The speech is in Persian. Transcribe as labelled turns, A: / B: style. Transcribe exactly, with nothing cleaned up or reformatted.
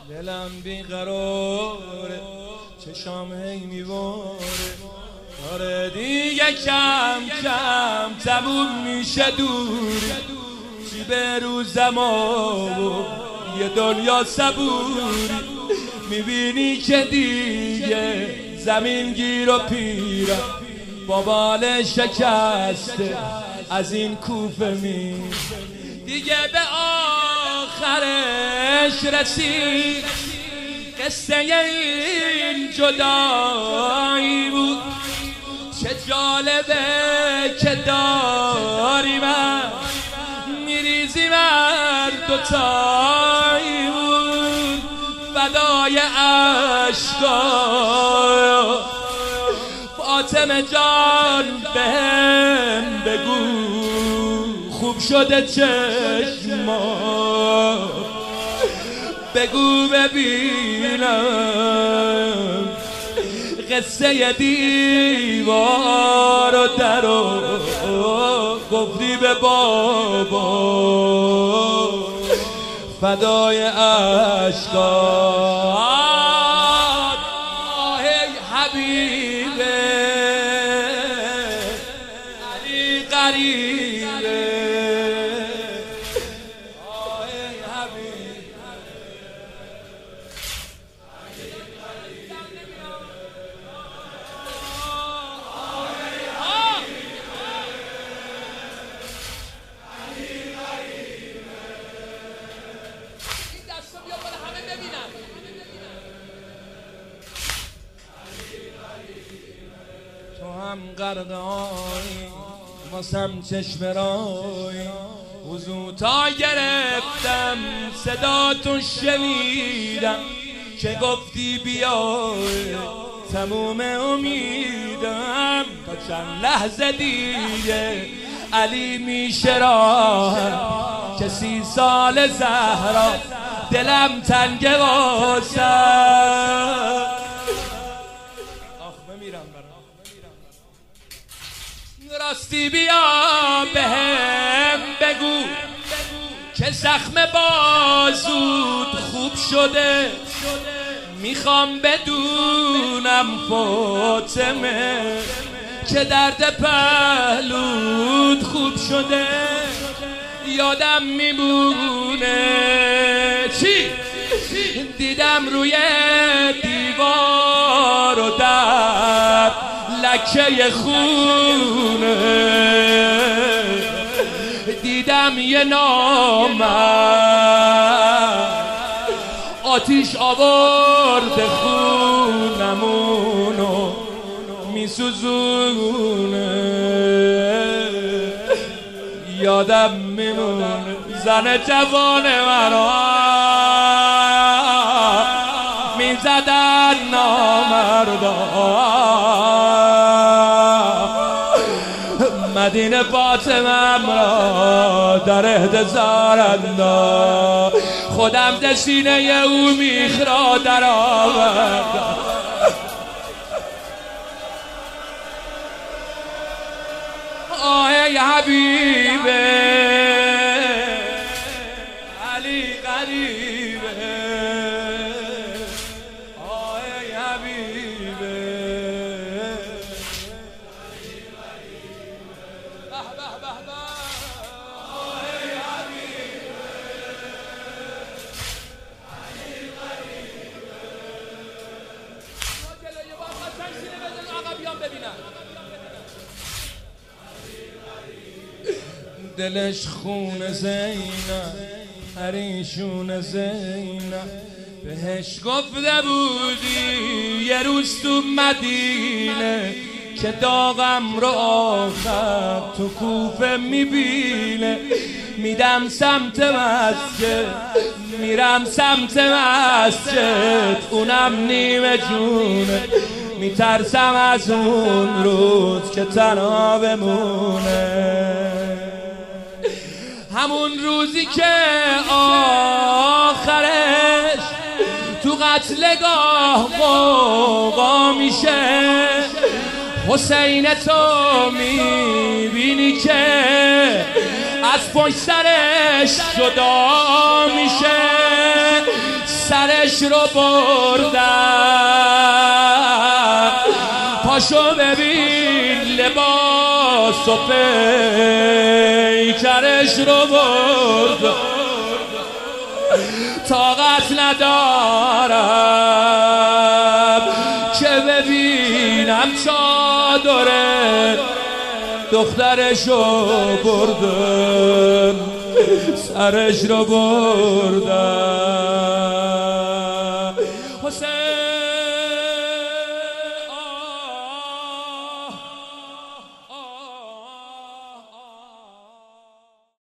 A: دلم بیقراره، چشام هی میواره، داره دیگه کم کم تموم میشه دوری، چی به روزم و یه دنیا صبوری، میبینی که دیگه زمین گیر و پیرم، با بال شکسته از این کوفه می دیگه به آخرش رسید. قصه این جدایی بود، چه جالبه که داری من میریزی من دوتایی بود، فدای عشقا فاطمه جان بهم بگو خوب شده چشما، بگو ببینم قصه دیوار و در و گفتی به بابا، فدای عشقات آه حبیبه علی قریبه آه حبیبه تو هم غرقایی واسم چشم رایی، وضو تا گرفتم صداتون شنیدم که گفتی بیای تموم امیدم، تا چند لحظه دیگه علی میشه راه، که سی سال زهرا دلم تنگ واسم. راستی بیا بهم بگو که زخم بازود خوب شده، میخوام بدونم فاطمه که درد پهلود خوب شده. یادم میمونه چی دیدم روی دیوار و در لکه خونه، دیدم یه نامرد آتیش آورده خونمونو میسوزونه. یادم میمونه زن جوان مرا میزدن نامردا، مدینه فاطمه را در احتضار انداخت، خودم در سینه او میخ را در آوردم. آه ای حبیبه علی قریبه، آه ای حبیبه به به به به، آه ای حبیبه علی قریبه. جلوی با قشنگ سینه بزن عقبیان ببینم. دلش خون زینب پریشون زینب، بهش گفته بودی یه روز تو مدینه که داغم رو آخر تو کوفه میبینه. میدم سمت مسجد میرم سمت مسجد، اونم نیمه جونه، میترسم از اون روز که تنها بمونه. همون روزی که آخرش تو قتلگاه غوغا میشه، حسین تو میبینی که از پشت سرش جدا میشه. سرش رو بردم پاشو ببین لباس و پیکرش رو بردم طاقت ندارم که ببینم چادره دخترشو بردن سرش رو بردن حسین